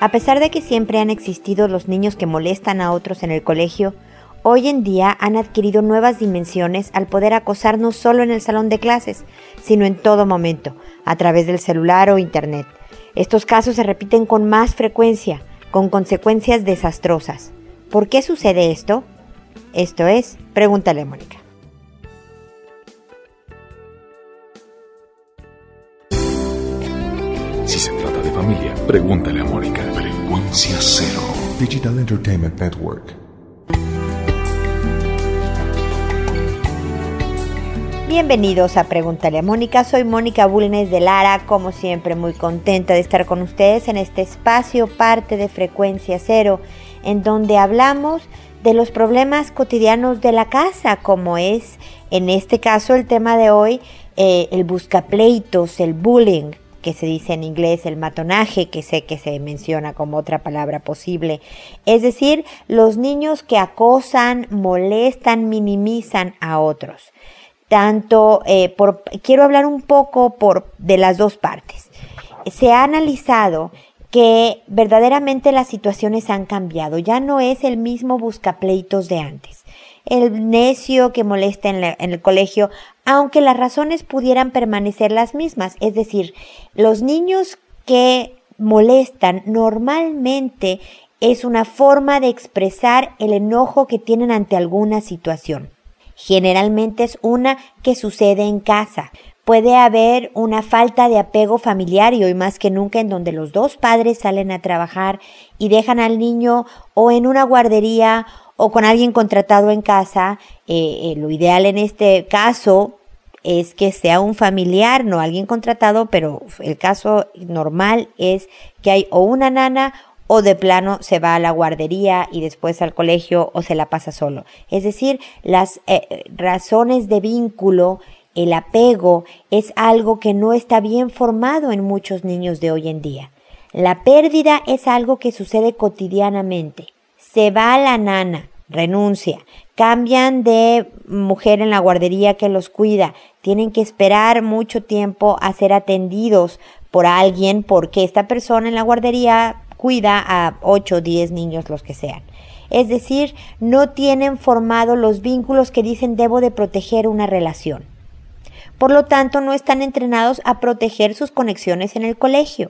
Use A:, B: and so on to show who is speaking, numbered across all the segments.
A: A pesar de que siempre han existido los niños que molestan a otros en el colegio, hoy en día han adquirido nuevas dimensiones al poder acosar no solo en el salón de clases, sino en todo momento, a través del celular o internet. Estos casos se repiten con más frecuencia, con consecuencias desastrosas. ¿Por qué sucede esto? Esto es Pregúntale a Mónica.
B: Si se trata de familia, pregúntale a Mónica. Frecuencia Cero.
C: Digital Entertainment Network.
A: Bienvenidos a Pregúntale a Mónica. Soy Mónica Bulnes de Lara, como siempre muy contenta de estar con ustedes en este espacio, parte de Frecuencia Cero, en donde hablamos de los problemas cotidianos de la casa, como es en este caso el tema de hoy, el buscapleitos, el bullying, que se dice en inglés, el matonaje, que sé que se menciona como otra palabra posible. Es decir, los niños que acosan, molestan, minimizan a otros. Quiero hablar un poco de las dos partes. Se ha analizado que verdaderamente las situaciones han cambiado. Ya no es el mismo buscapleitos de antes. El necio que molesta en el colegio, aunque las razones pudieran permanecer las mismas. Es decir, los niños que molestan normalmente es una forma de expresar el enojo que tienen ante alguna situación. Generalmente es una que sucede en casa. Puede haber una falta de apego familiar y hoy más que nunca en donde los dos padres salen a trabajar y dejan al niño o en una guardería o con alguien contratado en casa. Lo ideal en este caso es que sea un familiar, no alguien contratado, pero el caso normal es que hay o una nana o de plano se va a la guardería y después al colegio o se la pasa solo. Es decir, las razones de vínculo, el apego, es algo que no está bien formado en muchos niños de hoy en día. La pérdida es algo que sucede cotidianamente. Se va la nana, renuncia, cambian de mujer en la guardería que los cuida, tienen que esperar mucho tiempo a ser atendidos por alguien porque esta persona en la guardería cuida a 8 o 10 niños, los que sean. Es decir, no tienen formado los vínculos que dicen debo de proteger una relación. Por lo tanto, no están entrenados a proteger sus conexiones en el colegio.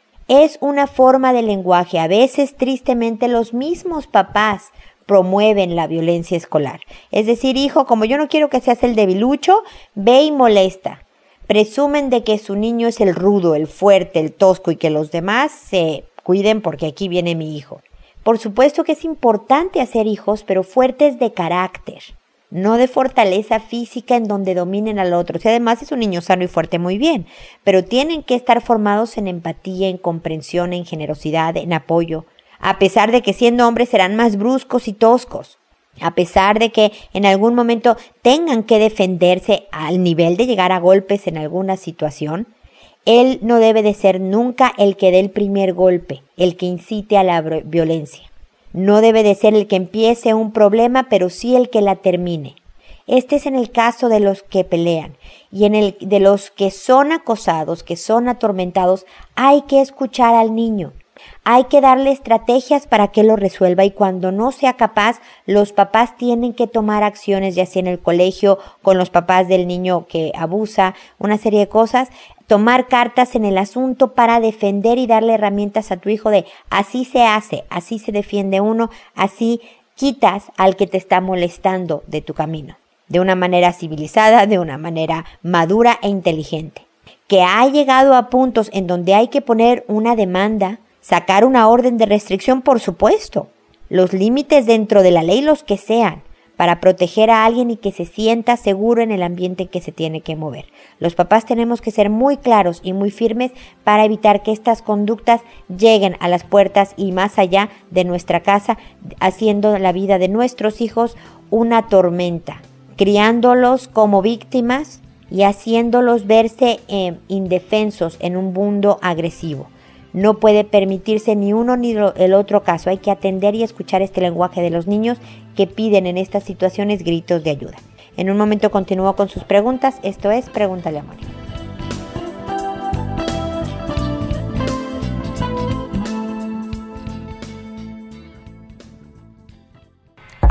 A: Es una forma de lenguaje. A veces, tristemente, los mismos papás promueven la violencia escolar. Es decir, hijo, como yo no quiero que seas el debilucho, ve y molesta. Presumen de que su niño es el rudo, el fuerte, el tosco y que los demás se cuiden porque aquí viene mi hijo. Por supuesto que es importante hacer hijos, pero fuertes de carácter, no de fortaleza física en donde dominen al otro. Si además es un niño sano y fuerte, muy bien, pero tienen que estar formados en empatía, en comprensión, en generosidad, en apoyo, a pesar de que siendo hombres serán más bruscos y toscos, a pesar de que en algún momento tengan que defenderse al nivel de llegar a golpes en alguna situación. Él no debe de ser nunca el que dé el primer golpe, el que incite a la violencia. No debe de ser el que empiece un problema, pero sí el que la termine. Este es en el caso de los que pelean. Y de los que son acosados, que son atormentados, hay que escuchar al niño. Hay que darle estrategias para que lo resuelva y cuando no sea capaz, los papás tienen que tomar acciones, ya sea en el colegio, con los papás del niño que abusa, una serie de cosas, tomar cartas en el asunto para defender y darle herramientas a tu hijo de así se hace, así se defiende uno, así quitas al que te está molestando de tu camino, de una manera civilizada, de una manera madura e inteligente. Que ha llegado a puntos en donde hay que poner una demanda, sacar una orden de restricción, por supuesto, los límites dentro de la ley, los que sean, para proteger a alguien y que se sienta seguro en el ambiente en que se tiene que mover. Los papás tenemos que ser muy claros y muy firmes para evitar que estas conductas lleguen a las puertas y más allá de nuestra casa, haciendo la vida de nuestros hijos una tormenta, criándolos como víctimas y haciéndolos verse indefensos en un mundo agresivo. No puede permitirse ni uno ni el otro caso. Hay que atender y escuchar este lenguaje de los niños que piden en estas situaciones gritos de ayuda. En un momento continúo con sus preguntas. Esto es Pregúntale a Mónica.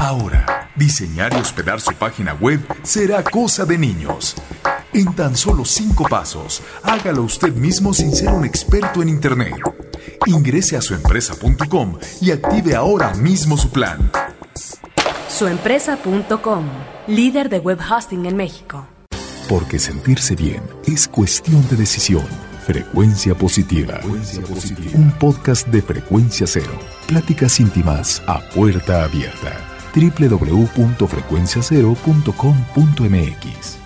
B: Ahora, diseñar y hospedar su página web será cosa de niños. En tan solo 5 pasos, hágalo usted mismo sin ser un experto en Internet. Ingrese a suempresa.com y active ahora mismo su plan.
D: Suempresa.com, líder de web hosting en México.
B: Porque sentirse bien es cuestión de decisión. Frecuencia Positiva. Un podcast de Frecuencia Cero. Pláticas íntimas a puerta abierta. www.frecuenciacero.com.mx.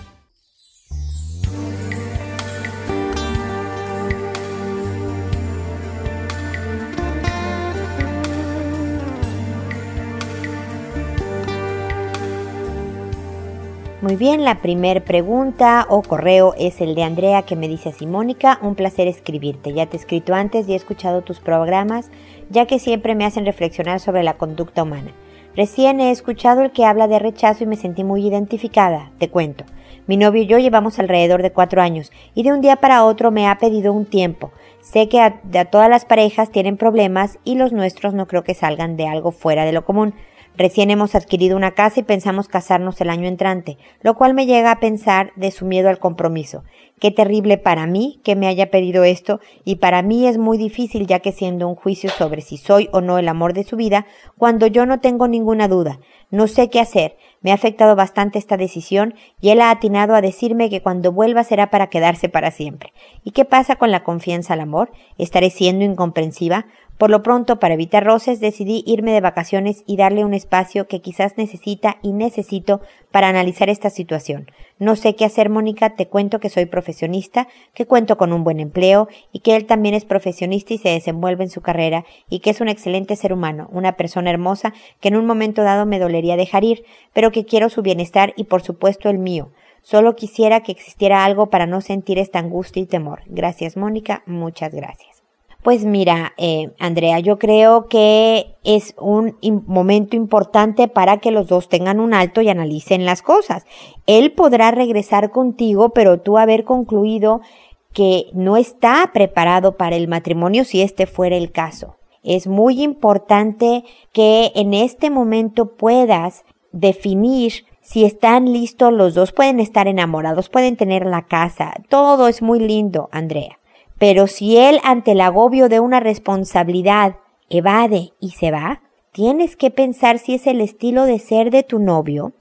A: Muy bien, la primer pregunta o correo es el de Andrea, que me dice así: Mónica, un placer escribirte. Ya te he escrito antes y he escuchado tus programas, ya que siempre me hacen reflexionar sobre la conducta humana. Recién he escuchado el que habla de rechazo y me sentí muy identificada. Te cuento. Mi novio y yo llevamos alrededor de 4 años y de un día para otro me ha pedido un tiempo. Sé que a todas las parejas tienen problemas y los nuestros no creo que salgan de algo fuera de lo común. Recién hemos adquirido una casa y pensamos casarnos el año entrante, lo cual me llega a pensar de su miedo al compromiso. Qué terrible para mí que me haya pedido esto, y para mí es muy difícil, ya que siendo un juicio sobre si soy o no el amor de su vida, cuando yo no tengo ninguna duda. No sé qué hacer. Me ha afectado bastante esta decisión y él ha atinado a decirme que cuando vuelva será para quedarse para siempre. ¿Y qué pasa con la confianza al amor? ¿Estaré siendo incomprensiva? Por lo pronto, para evitar roces, decidí irme de vacaciones y darle un espacio que quizás necesita y necesito para analizar esta situación. No sé qué hacer, Mónica. Te cuento que soy profesionista, que cuento con un buen empleo y que él también es profesionista y se desenvuelve en su carrera y que es un excelente ser humano, una persona hermosa que en un momento dado me dolería dejar ir, pero que quiero su bienestar y por supuesto el mío. Solo quisiera que existiera algo para no sentir esta angustia y temor. Gracias, Mónica. Muchas gracias. Pues mira, Andrea, yo creo que es un momento importante para que los dos tengan un alto y analicen las cosas. Él podrá regresar contigo, pero tú haber concluido que no está preparado para el matrimonio si este fuera el caso. Es muy importante que en este momento puedas definir si están listos los dos. Pueden estar enamorados, pueden tener la casa, todo es muy lindo, Andrea. Pero si él, ante el agobio de una responsabilidad, evade y se va, tienes que pensar si es el estilo de ser de tu novio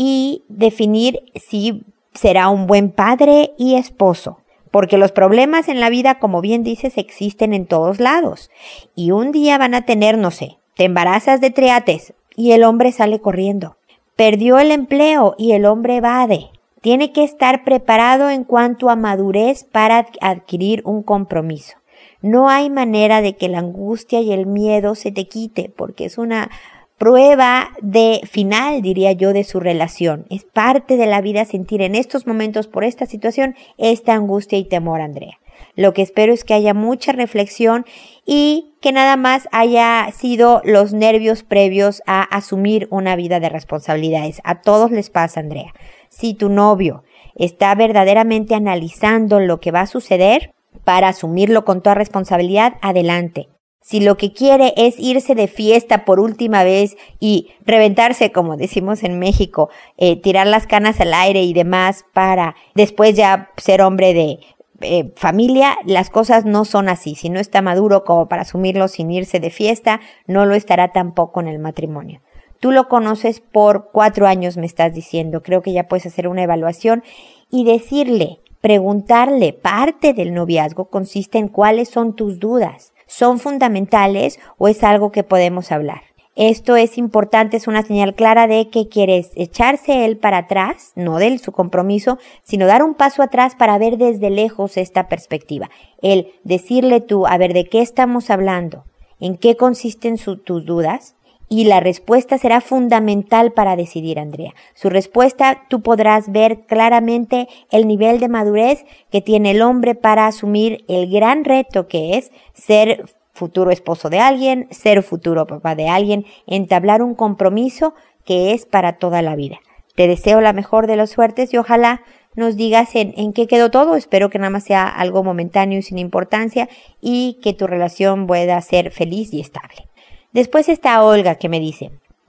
A: y definir si será un buen padre y esposo. Porque los problemas en la vida, como bien dices, existen en todos lados. Y un día van a tener, no sé, te embarazas de triates y el hombre sale corriendo. Perdió el empleo y el hombre evade. Tiene que estar preparado en cuanto a madurez para adquirir un compromiso. No hay manera de que la angustia y el miedo se te quite, porque es una prueba de final, diría yo, de su relación. Es parte de la vida sentir en estos momentos, por esta situación, esta angustia y temor, Andrea. Lo que espero es que haya mucha reflexión y que nada más haya sido los nervios previos a asumir una vida de responsabilidades. A todos les pasa, Andrea. Si tu novio está verdaderamente analizando lo que va a suceder para asumirlo con toda responsabilidad, adelante. Si lo que quiere es irse de fiesta por última vez y reventarse, como decimos en México, tirar las canas al aire y demás para después ya ser hombre de familia, las cosas no son así. Si no está maduro como para asumirlo sin irse de fiesta, no lo estará tampoco en el matrimonio. Tú lo conoces por 4 años, me estás diciendo. Creo que ya puedes hacer una evaluación y decirle, preguntarle. Parte del noviazgo consiste en cuáles son tus dudas. ¿Son fundamentales o es algo que podemos hablar? Esto es importante, es una señal clara de que quieres echarse él para atrás, no de su compromiso, sino dar un paso atrás para ver desde lejos esta perspectiva. El decirle tú, a ver, ¿de qué estamos hablando? ¿En qué consisten tus dudas? Y la respuesta será fundamental para decidir, Andrea. Su respuesta, tú podrás ver claramente el nivel de madurez que tiene el hombre para asumir el gran reto que es ser futuro esposo de alguien, ser futuro papá de alguien, entablar un compromiso que es para toda la vida. Te deseo la mejor de las suertes y ojalá nos digas en qué quedó todo. Espero que nada más sea algo momentáneo y sin importancia y que tu relación pueda ser feliz y estable. Después está Olga, que me dice: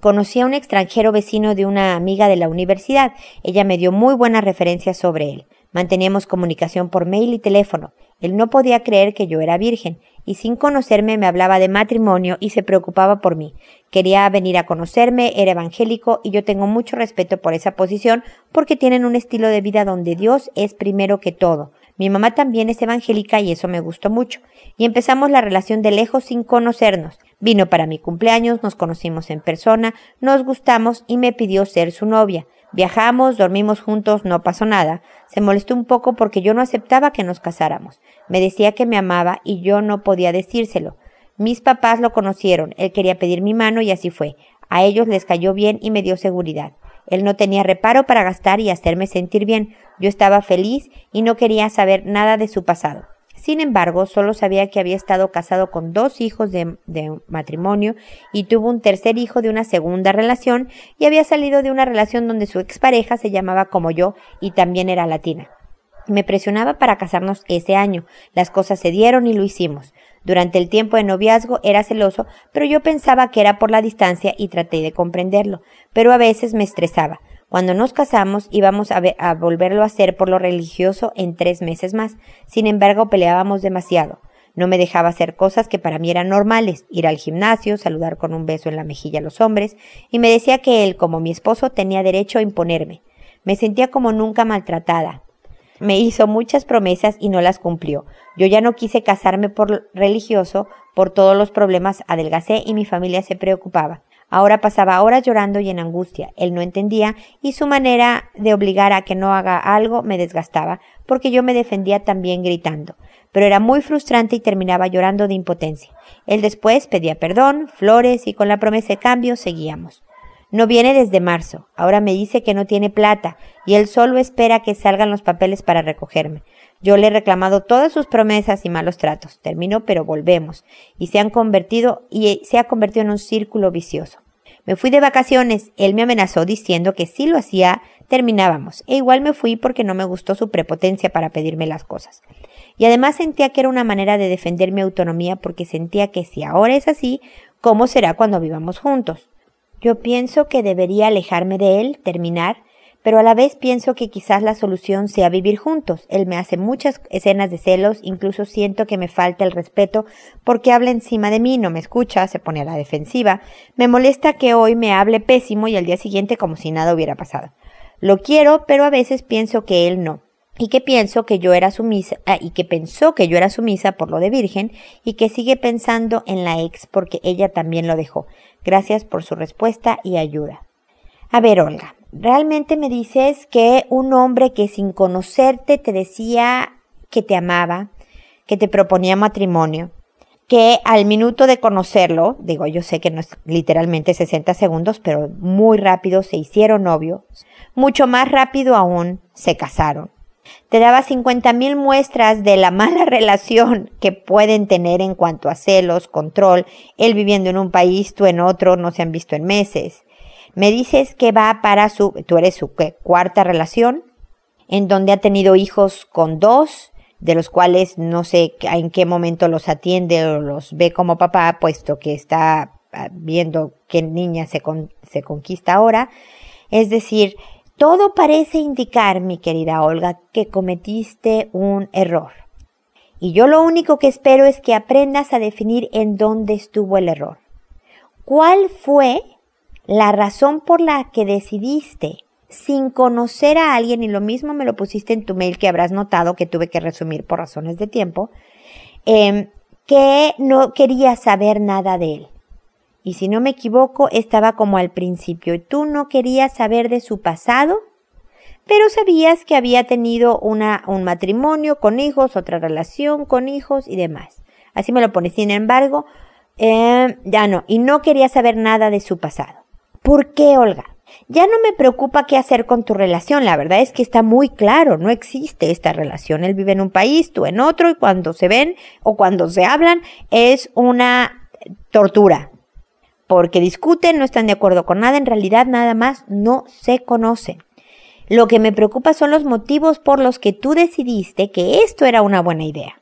A: Conocí a un extranjero vecino de una amiga de la universidad. Ella me dio muy buenas referencias sobre él. Manteníamos comunicación por mail y teléfono. Él no podía creer que yo era virgen, y sin conocerme me hablaba de matrimonio y se preocupaba por mí. Quería venir a conocerme, era evangélico, y yo tengo mucho respeto por esa posición porque tienen un estilo de vida donde Dios es primero que todo. Mi mamá también es evangélica y eso me gustó mucho. Y empezamos la relación de lejos sin conocernos. Vino para mi cumpleaños, nos conocimos en persona, nos gustamos y me pidió ser su novia. Viajamos, dormimos juntos, no pasó nada. Se molestó un poco porque yo no aceptaba que nos casáramos. Me decía que me amaba y yo no podía decírselo. Mis papás lo conocieron, él quería pedir mi mano y así fue. A ellos les cayó bien y me dio seguridad. Él no tenía reparo para gastar y hacerme sentir bien. Yo estaba feliz y no quería saber nada de su pasado. Sin embargo, solo sabía que había estado casado con 2 hijos de matrimonio y tuvo un tercer hijo de una segunda relación y había salido de una relación donde su expareja se llamaba como yo y también era latina. Me presionaba para casarnos ese año. Las cosas se dieron y lo hicimos. Durante el tiempo de noviazgo era celoso, pero yo pensaba que era por la distancia y traté de comprenderlo. Pero a veces me estresaba. Cuando nos casamos íbamos a volverlo a hacer por lo religioso en 3 meses más. Sin embargo, peleábamos demasiado. No me dejaba hacer cosas que para mí eran normales, ir al gimnasio, saludar con un beso en la mejilla a los hombres, y me decía que él, como mi esposo, tenía derecho a imponerme. Me sentía como nunca maltratada. Me hizo muchas promesas y no las cumplió. Yo ya no quise casarme por religioso, por todos los problemas adelgacé y mi familia se preocupaba. Ahora pasaba horas llorando y en angustia. Él no entendía y su manera de obligar a que no haga algo me desgastaba, porque yo me defendía también gritando. Pero era muy frustrante y terminaba llorando de impotencia. Él después pedía perdón, flores y con la promesa de cambio seguíamos. No viene desde marzo. Ahora me dice que no tiene plata y él solo espera que salgan los papeles para recogerme. Yo le he reclamado todas sus promesas y malos tratos. Termino, pero volvemos. Y se ha convertido en un círculo vicioso. Me fui de vacaciones. Él me amenazó diciendo que si lo hacía, terminábamos. E igual me fui porque no me gustó su prepotencia para pedirme las cosas. Y además sentía que era una manera de defender mi autonomía porque sentía que si ahora es así, ¿cómo será cuando vivamos juntos? Yo pienso que debería alejarme de él, terminar, pero a la vez pienso que quizás la solución sea vivir juntos. Él me hace muchas escenas de celos, incluso siento que me falta el respeto porque habla encima de mí, no me escucha, se pone a la defensiva. Me molesta que hoy me hable pésimo y al día siguiente como si nada hubiera pasado. Lo quiero, pero a veces pienso que él no. Y que pensó que yo era sumisa por lo de virgen y que sigue pensando en la ex porque ella también lo dejó. Gracias por su respuesta y ayuda. A ver, Olga, realmente me dices que un hombre que sin conocerte te decía que te amaba, que te proponía matrimonio, que al minuto de conocerlo, digo, yo sé que no es literalmente 60 segundos, pero muy rápido se hicieron novios, mucho más rápido aún se casaron. Te daba 50,000 muestras de la mala relación que pueden tener en cuanto a celos, control, él viviendo en un país, tú en otro, no se han visto en meses. Me dices que va para tú eres su cuarta relación, en donde ha tenido hijos con 2, de los cuales no sé en qué momento los atiende o los ve como papá, puesto que está viendo qué niña se conquista ahora. Es decir, todo parece indicar, mi querida Olga, que cometiste un error. Y yo lo único que espero es que aprendas a definir en dónde estuvo el error. ¿Cuál fue la razón por la que decidiste, sin conocer a alguien, y lo mismo me lo pusiste en tu mail que habrás notado que tuve que resumir por razones de tiempo, que no querías saber nada de él? Y si no me equivoco, estaba como al principio. Tú no querías saber de su pasado, pero sabías que había tenido un matrimonio con hijos, otra relación con hijos y demás. Así me lo pones. Sin embargo, ya no. Y no querías saber nada de su pasado. ¿Por qué, Olga? Ya no me preocupa qué hacer con tu relación. La verdad es que está muy claro. No existe esta relación. Él vive en un país, tú en otro, y cuando se ven o cuando se hablan es una tortura. Porque discuten, no están de acuerdo con nada, en realidad nada más no se conocen. Lo que me preocupa son los motivos por los que tú decidiste que esto era una buena idea.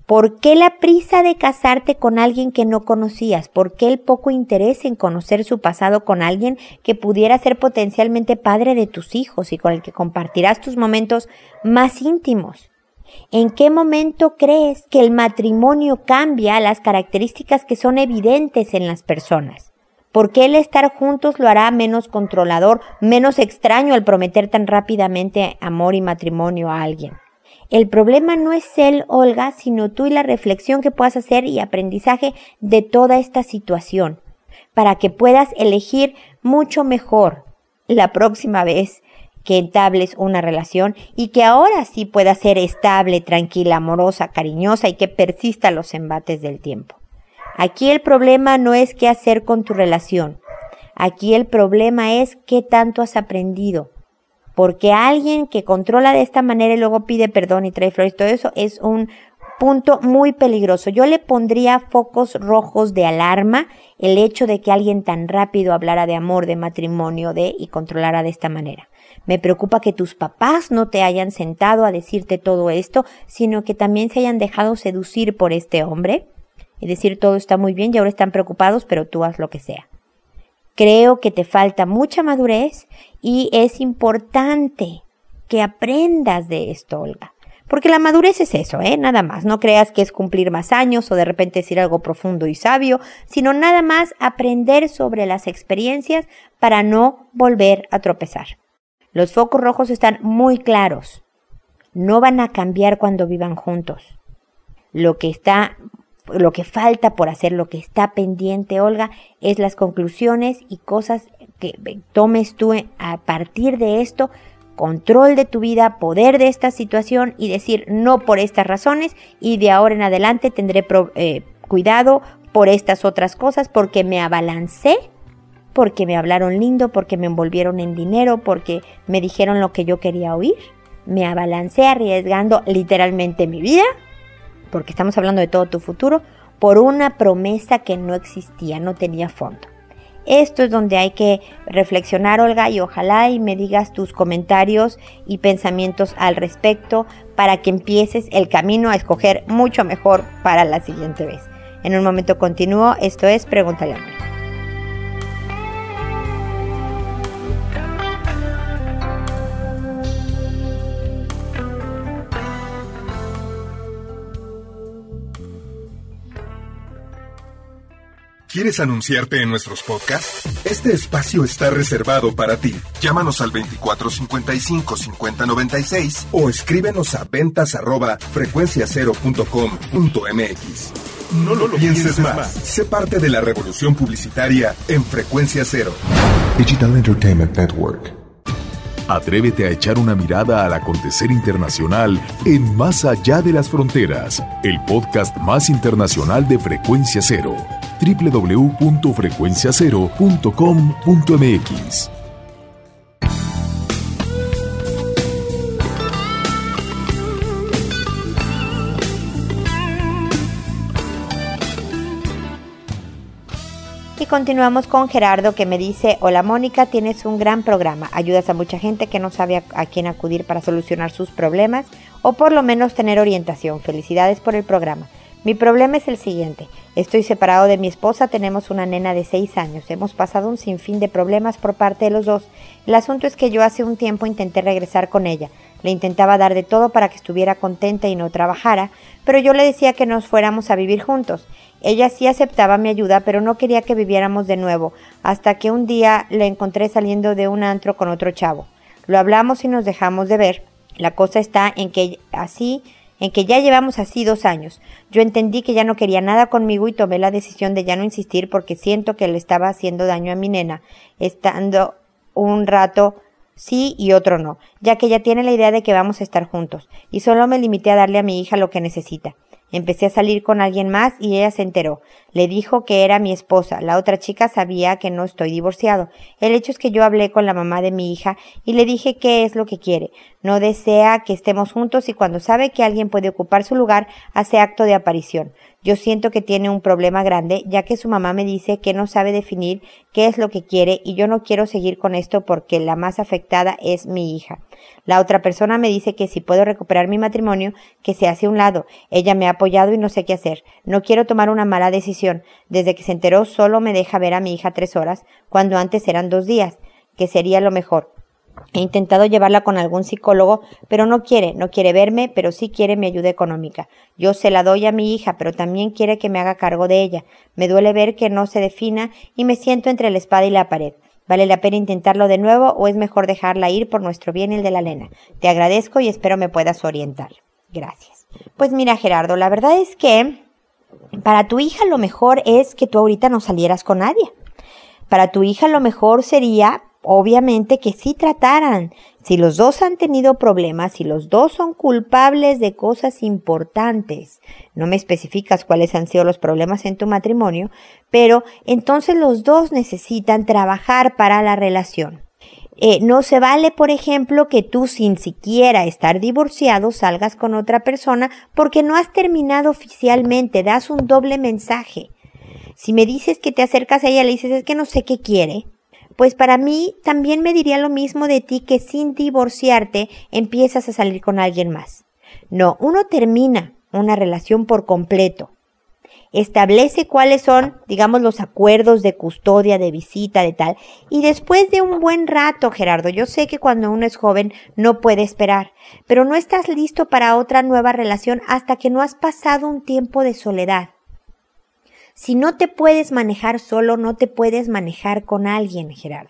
A: ¿Por qué la prisa de casarte con alguien que no conocías? ¿Por qué el poco interés en conocer su pasado con alguien que pudiera ser potencialmente padre de tus hijos y con el que compartirás tus momentos más íntimos? ¿En qué momento crees que el matrimonio cambia las características que son evidentes en las personas? ¿Por qué el estar juntos lo hará menos controlador, menos extraño al prometer tan rápidamente amor y matrimonio a alguien? El problema no es él, Olga, sino tú y la reflexión que puedas hacer y aprendizaje de toda esta situación, para que puedas elegir mucho mejor la próxima vez que entables una relación y que ahora sí pueda ser estable, tranquila, amorosa, cariñosa y que persista los embates del tiempo. Aquí el problema no es qué hacer con tu relación. Aquí el problema es qué tanto has aprendido. Porque alguien que controla de esta manera y luego pide perdón y trae flores, todo eso es un punto muy peligroso. Yo le pondría focos rojos de alarma el hecho de que alguien tan rápido hablara de amor, de matrimonio, y controlara de esta manera. Me preocupa que tus papás no te hayan sentado a decirte todo esto, sino que también se hayan dejado seducir por este hombre y decir todo está muy bien y ahora están preocupados, pero tú haz lo que sea. Creo que te falta mucha madurez y es importante que aprendas de esto, Olga. Porque la madurez es eso, nada más. No creas que es cumplir más años o de repente decir algo profundo y sabio, sino nada más aprender sobre las experiencias para no volver a tropezar. Los focos rojos están muy claros. No van a cambiar cuando vivan juntos. Lo que falta por hacer, lo que está pendiente, Olga, es las conclusiones y cosas que tomes tú a partir de esto, control de tu vida, poder de esta situación y decir no por estas razones y de ahora en adelante tendré cuidado por estas otras cosas porque me abalancé, porque me hablaron lindo, porque me envolvieron en dinero, porque me dijeron lo que yo quería oír. Me abalancé arriesgando literalmente mi vida, porque estamos hablando de todo tu futuro, por una promesa que no existía, no tenía fondo. Esto es donde hay que reflexionar, Olga, y ojalá y me digas tus comentarios y pensamientos al respecto para que empieces el camino a escoger mucho mejor para la siguiente vez. En un momento continúo, esto es Pregúntale a Mónica.
E: ¿Quieres anunciarte en nuestros podcasts? Este espacio está reservado para ti. Llámanos al 2455-5096 o escríbenos a ventas@frecuenciacero.com.mx. No lo pienses más. Sé parte de la revolución publicitaria en Frecuencia Cero.
C: Digital Entertainment Network.
B: Atrévete a echar una mirada al acontecer internacional en Más Allá de las Fronteras, el podcast más internacional de Frecuencia Cero. www.frecuenciacero.com.mx.
A: Y continuamos con Gerardo, que me dice: hola Mónica, tienes un gran programa, ayudas a mucha gente que no sabe a quién acudir para solucionar sus problemas o por lo menos tener orientación. Felicidades por el programa. Mi problema es el siguiente: estoy separado de mi esposa, tenemos una nena de 6 años, hemos pasado un sinfín de problemas por parte de los dos. El asunto es que yo hace un tiempo intenté regresar con ella, le intentaba dar de todo para que estuviera contenta y no trabajara, pero yo le decía que nos fuéramos a vivir juntos. Ella sí aceptaba mi ayuda, pero no quería que viviéramos de nuevo, hasta que un día la encontré saliendo de un antro con otro chavo. Lo hablamos y nos dejamos de ver. La cosa está en que ya llevamos así 2 años. Yo entendí que ya no quería nada conmigo y tomé la decisión de ya no insistir porque siento que le estaba haciendo daño a mi nena, estando un rato sí y otro no, ya que ella tiene la idea de que vamos a estar juntos, y solo me limité a darle a mi hija lo que necesita. Empecé a salir con alguien más y ella se enteró. Le dijo que era mi esposa. La otra chica sabía que no estoy divorciado. El hecho es que yo hablé con la mamá de mi hija y le dije qué es lo que quiere. No desea que estemos juntos y cuando sabe que alguien puede ocupar su lugar, hace acto de aparición. Yo siento que tiene un problema grande, ya que su mamá me dice que no sabe definir qué es lo que quiere y yo no quiero seguir con esto porque la más afectada es mi hija. La otra persona me dice que si puedo recuperar mi matrimonio, que se hace a un lado. Ella me ha apoyado y no sé qué hacer. No quiero tomar una mala decisión. Desde que se enteró solo me deja ver a mi hija 3 horas, cuando antes eran 2 días, que sería lo mejor. He intentado llevarla con algún psicólogo, pero no quiere verme, pero sí quiere mi ayuda económica. Yo se la doy a mi hija, pero también quiere que me haga cargo de ella. Me duele ver que no se defina y me siento entre la espada y la pared. ¿Vale la pena intentarlo de nuevo o es mejor dejarla ir por nuestro bien y el de la nena? Te agradezco y espero me puedas orientar. Gracias. Pues mira, Gerardo, la verdad es que para tu hija lo mejor es que tú ahorita no salieras con nadie. Para tu hija lo mejor sería, obviamente, que sí trataran. Si los dos han tenido problemas, si los dos son culpables de cosas importantes, no me especificas cuáles han sido los problemas en tu matrimonio, pero entonces los dos necesitan trabajar para la relación. No se vale, por ejemplo, que tú sin siquiera estar divorciado salgas con otra persona porque no has terminado oficialmente, das un doble mensaje. Si me dices que te acercas a ella y le dices es que no sé qué quiere, pues para mí también me diría lo mismo de ti que sin divorciarte empiezas a salir con alguien más. No, uno termina una relación por completo. Establece cuáles son, digamos, los acuerdos de custodia, de visita, de tal. Y después de un buen rato, Gerardo, yo sé que cuando uno es joven no puede esperar, pero no estás listo para otra nueva relación hasta que no has pasado un tiempo de soledad. Si no te puedes manejar solo, no te puedes manejar con alguien, Gerardo.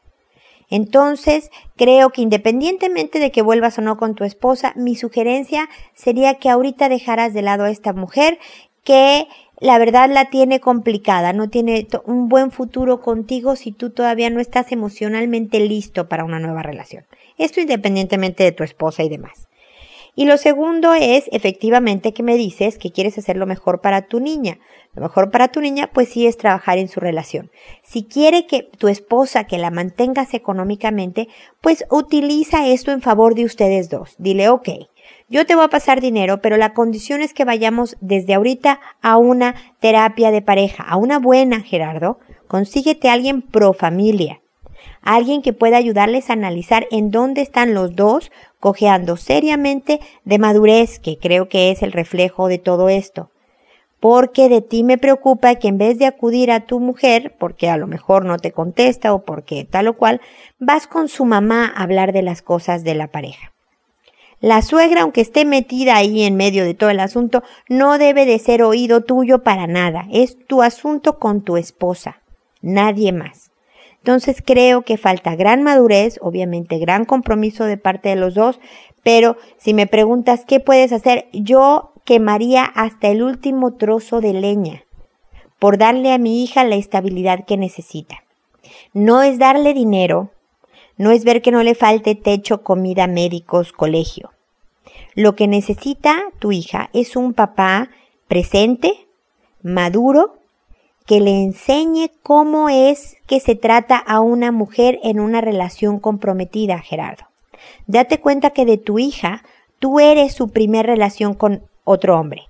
A: Entonces, creo que independientemente de que vuelvas o no con tu esposa, mi sugerencia sería que ahorita dejaras de lado a esta mujer que la verdad la tiene complicada, no tiene un buen futuro contigo si tú todavía no estás emocionalmente listo para una nueva relación. Esto independientemente de tu esposa y demás. Y lo segundo es, efectivamente, que me dices que quieres hacer lo mejor para tu niña. Lo mejor para tu niña, pues sí, es trabajar en su relación. Si quiere que tu esposa, que la mantengas económicamente, pues utiliza esto en favor de ustedes dos. Dile, ok, yo te voy a pasar dinero, pero la condición es que vayamos desde ahorita a una terapia de pareja, a una buena, Gerardo. Consíguete a alguien pro familia. Alguien que pueda ayudarles a analizar en dónde están los dos cojeando seriamente de madurez, que creo que es el reflejo de todo esto. Porque de ti me preocupa que en vez de acudir a tu mujer, porque a lo mejor no te contesta o porque tal o cual, vas con su mamá a hablar de las cosas de la pareja. La suegra, aunque esté metida ahí en medio de todo el asunto, no debe de ser oído tuyo para nada. Es tu asunto con tu esposa, nadie más. Entonces creo que falta gran madurez, obviamente gran compromiso de parte de los dos, pero si me preguntas qué puedes hacer, yo quemaría hasta el último trozo de leña por darle a mi hija la estabilidad que necesita. No es darle dinero, no es ver que no le falte techo, comida, médicos, colegio. Lo que necesita tu hija es un papá presente, maduro, que le enseñe cómo es que se trata a una mujer en una relación comprometida, Gerardo. Date cuenta que de tu hija, tú eres su primer relación con otro hombre.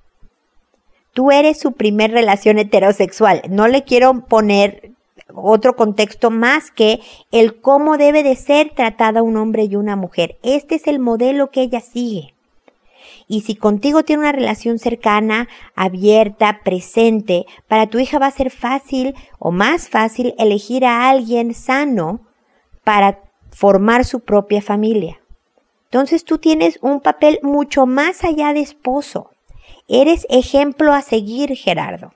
A: Tú eres su primer relación heterosexual. No le quiero poner otro contexto más que el cómo debe de ser tratada un hombre y una mujer. Este es el modelo que ella sigue. Y si contigo tiene una relación cercana, abierta, presente, para tu hija va a ser fácil o más fácil elegir a alguien sano para formar su propia familia. Entonces tú tienes un papel mucho más allá de esposo. Eres ejemplo a seguir, Gerardo.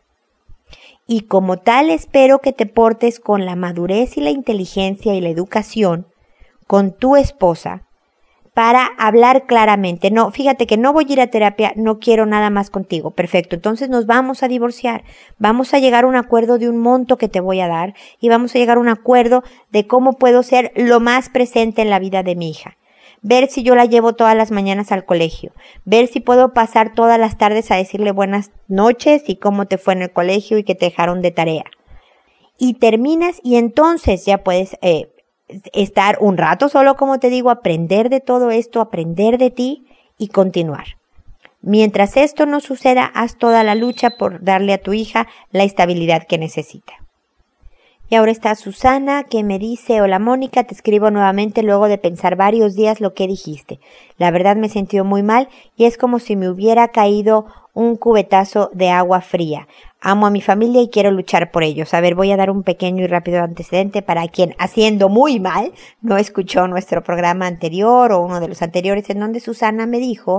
A: Y como tal espero que te portes con la madurez y la inteligencia y la educación con tu esposa, para hablar claramente. No, fíjate que no voy a ir a terapia, no quiero nada más contigo. Perfecto, entonces nos vamos a divorciar. Vamos a llegar a un acuerdo de un monto que te voy a dar y vamos a llegar a un acuerdo de cómo puedo ser lo más presente en la vida de mi hija. Ver si yo la llevo todas las mañanas al colegio. Ver si puedo pasar todas las tardes a decirle buenas noches y cómo te fue en el colegio y qué te dejaron de tarea. Y terminas y entonces ya puedes estar un rato solo, como te digo, aprender de todo esto, aprender de ti y continuar. Mientras esto no suceda, haz toda la lucha por darle a tu hija la estabilidad que necesita. Y ahora está Susana, que me dice: hola Mónica, te escribo nuevamente luego de pensar varios días lo que dijiste. La verdad me sentí muy mal y es como si me hubiera caído un cubetazo de agua fría. Amo a mi familia y quiero luchar por ellos. A ver, voy a dar un pequeño y rápido antecedente para quien, haciendo muy mal, no escuchó nuestro programa anterior o uno de los anteriores, en donde Susana me dijo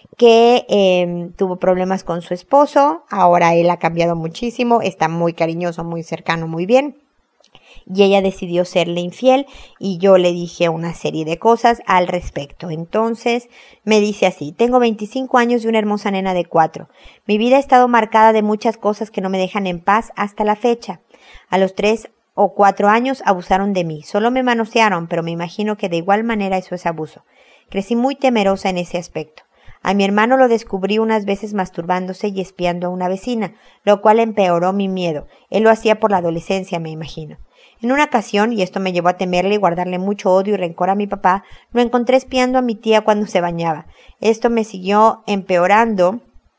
A: que tuvo problemas con su esposo. Ahora él ha cambiado muchísimo, está muy cariñoso, muy cercano, muy bien. Y ella decidió serle infiel y yo le dije una serie de cosas al respecto. Entonces me dice así: tengo 25 años y una hermosa nena de 4. Mi vida ha estado marcada de muchas cosas que no me dejan en paz hasta la fecha. A los 3 o 4 años abusaron de mí. Solo me manosearon, pero me imagino que de igual manera eso es abuso. Crecí muy temerosa en ese aspecto. A mi hermano lo descubrí unas veces masturbándose y espiando a una vecina, lo cual empeoró mi miedo. Él lo hacía por la adolescencia, me imagino. En una ocasión, y esto me llevó a temerle y guardarle mucho odio y rencor a mi papá, lo encontré espiando a mi tía cuando se bañaba. Esto me siguió empeorando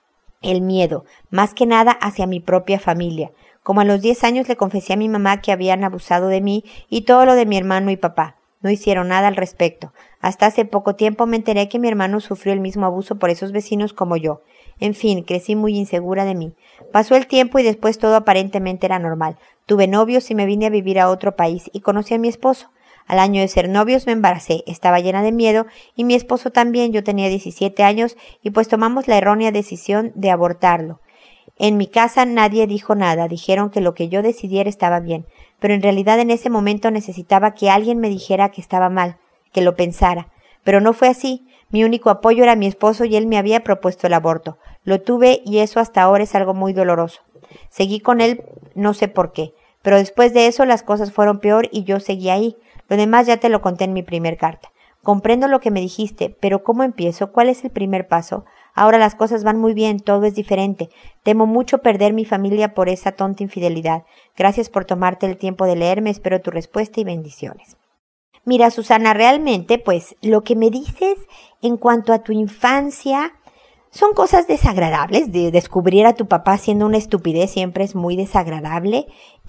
A: el miedo, más que nada hacia mi propia familia. Como a los 10 años le confesé a mi mamá que habían abusado de mí y todo lo de mi hermano y papá. No hicieron nada al respecto. Hasta hace poco tiempo me enteré que mi hermano sufrió el mismo abuso por esos vecinos como yo. En fin, crecí muy insegura de mí. Pasó el tiempo y después todo aparentemente era normal. Tuve novios y me vine a vivir a otro país y conocí a mi esposo. Al año de ser novios me embaracé, estaba llena de miedo y mi esposo también. Yo tenía 17 años y pues tomamos la errónea decisión de abortarlo. En mi casa nadie dijo nada, dijeron que lo que yo decidiera estaba bien, pero en realidad en ese momento necesitaba que alguien me dijera que estaba mal, que lo pensara. Pero no fue así. Mi único apoyo era mi esposo y él me había propuesto el aborto. Lo tuve y eso hasta ahora es algo muy doloroso. Seguí con él, no sé por qué, pero después de eso las cosas fueron peor y yo seguí ahí. Lo demás ya te lo conté en mi primer carta. Comprendo lo que me dijiste, pero ¿cómo empiezo? ¿Cuál es el primer paso? Ahora las cosas van muy bien, todo es diferente. Temo mucho perder mi familia por esa tonta infidelidad. Gracias por tomarte el tiempo de leerme, espero tu respuesta y bendiciones. Mira, Susana, realmente, pues, lo que me dices en cuanto a tu infancia son cosas desagradables. De descubrir a tu papá haciendo una estupidez siempre es muy desagradable.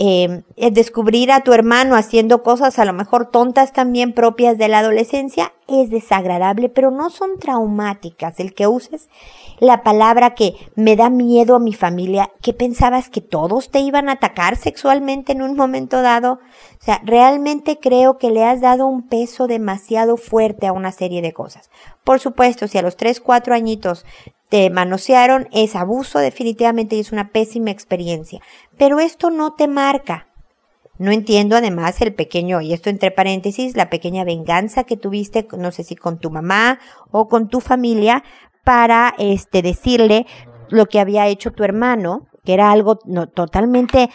A: Descubrir a tu hermano haciendo cosas a lo mejor tontas también propias de la adolescencia es desagradable, pero no son traumáticas. El que uses la palabra que me da miedo a mi familia, ¿qué pensabas? ¿Que todos te iban a atacar sexualmente en un momento dado? O sea, realmente creo que le has dado un peso demasiado fuerte a una serie de cosas. Por supuesto, si a los 3, 4 añitos te manosearon, es abuso definitivamente y es una pésima experiencia. Pero esto no te marca. No entiendo además el pequeño, y esto entre paréntesis, la pequeña venganza que tuviste, no sé si con tu mamá o con tu familia, para decirle lo que había hecho tu hermano, que era algo totalmente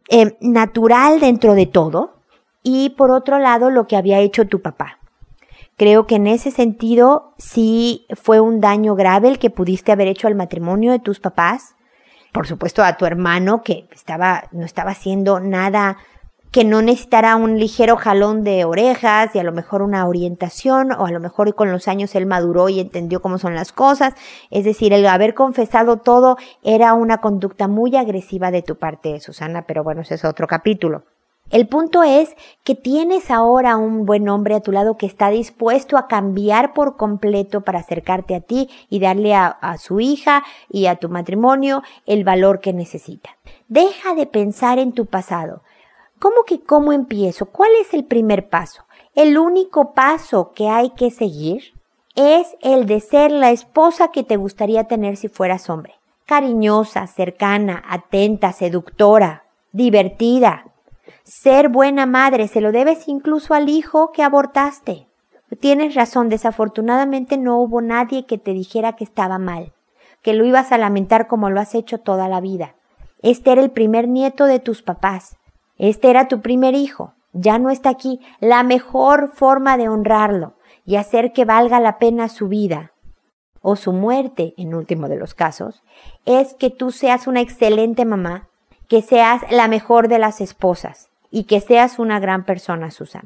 A: natural dentro de todo, y por otro lado lo que había hecho tu papá. Creo que en ese sentido sí fue un daño grave el que pudiste haber hecho al matrimonio de tus papás. Por supuesto a tu hermano que no estaba haciendo nada que no necesitara un ligero jalón de orejas y a lo mejor una orientación, o a lo mejor con los años él maduró y entendió cómo son las cosas. Es decir, el haber confesado todo era una conducta muy agresiva de tu parte, Susana, pero bueno, ese es otro capítulo. El punto es que tienes ahora un buen hombre a tu lado que está dispuesto a cambiar por completo para acercarte a ti y darle a su hija y a tu matrimonio el valor que necesita. Deja de pensar en tu pasado. ¿Cómo empiezo? ¿Cuál es el primer paso? El único paso que hay que seguir es el de ser la esposa que te gustaría tener si fueras hombre. Cariñosa, cercana, atenta, seductora, divertida. Ser buena madre, se lo debes incluso al hijo que abortaste. Tienes razón, desafortunadamente no hubo nadie que te dijera que estaba mal, que lo ibas a lamentar como lo has hecho toda la vida. Este era el primer nieto de tus papás. Este era tu primer hijo. Ya no está aquí. La mejor forma de honrarlo y hacer que valga la pena su vida o su muerte, en último de los casos, es que tú seas una excelente mamá, que seas la mejor de las esposas y que seas una gran persona, Susana.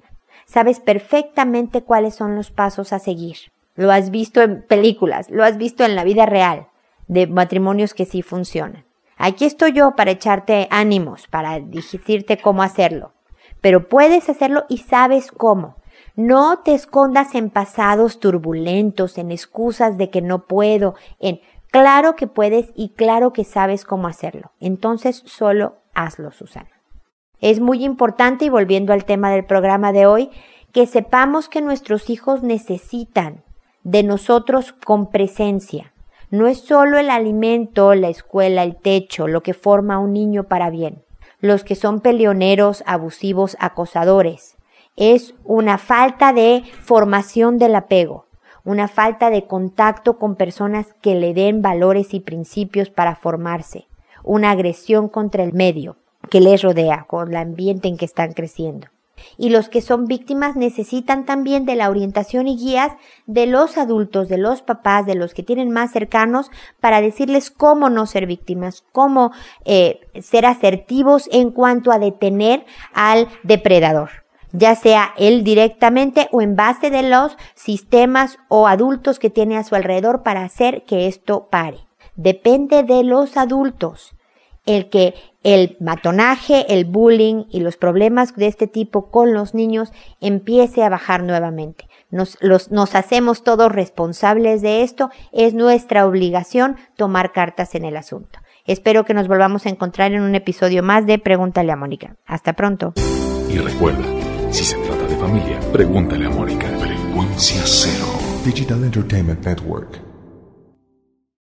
A: sabes perfectamente cuáles son los pasos a seguir. Lo has visto en películas, lo has visto en la vida real, de matrimonios que sí funcionan. Aquí estoy yo para echarte ánimos, para decirte cómo hacerlo. Pero puedes hacerlo y sabes cómo. No te escondas en pasados turbulentos, en excusas de que no puedo, claro que puedes y claro que sabes cómo hacerlo. Entonces solo hazlo, Susana. Es muy importante, y volviendo al tema del programa de hoy, que sepamos que nuestros hijos necesitan de nosotros con presencia. No es solo el alimento, la escuela, el techo, lo que forma a un niño para bien. Los que son peleoneros, abusivos, acosadores. Es una falta de formación del apego, una falta de contacto con personas que le den valores y principios para formarse, una agresión contra el medio que les rodea, con el ambiente en que están creciendo. Y los que son víctimas necesitan también de la orientación y guías de los adultos, de los papás, de los que tienen más cercanos, para decirles cómo no ser víctimas, cómo ser asertivos en cuanto a detener al depredador, ya sea él directamente o en base de los sistemas o adultos que tiene a su alrededor para hacer que esto pare. Depende de los adultos el matonaje, el bullying y los problemas de este tipo con los niños empiece a bajar nuevamente. Nos hacemos todos responsables de esto. Es nuestra obligación tomar cartas en el asunto. Espero que nos volvamos a encontrar en un episodio más de Pregúntale a Mónica. Hasta pronto.
B: Y recuerda, si se trata de familia, pregúntale a Mónica. Frecuencia Cero.
C: Digital Entertainment Network.